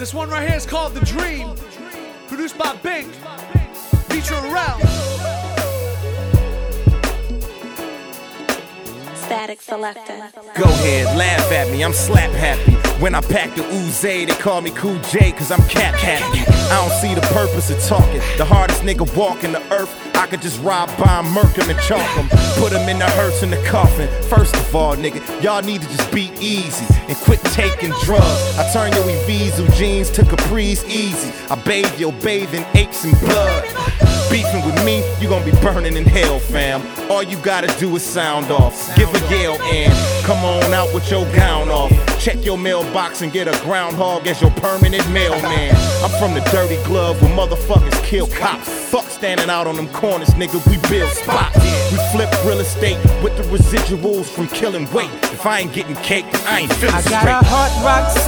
This one right here is called The Dream, produced by Bink, featuring Rel. Static Selector. Go ahead, laugh at me, I'm slap happy. When I pack the Uzi, they call me Cool J, cause I'm cap happy. I don't see the purpose of talking. The hardest nigga walking the earth, I could just ride by him, murk him and chalk him. Put him in the hearse in the coffin. First of all, nigga, y'all need to just be easy and quit taking drugs. I turn your Evisu jeans to Capri's easy. I bathe your bathing apes in blood. Beefing with me, you gon' be burning in hell, fam. All you gotta do is sound off. Give a yell and come on out with your gown off. Check your mailbox and get a groundhog as your permanent mailman. I'm from the dirty glove where motherfuckers kill cops. Fuck standing out on them corners, nigga, we build spots. We flip real estate with the residuals from killing weight. If I ain't getting cake, I ain't feeling straight. I got a hard rock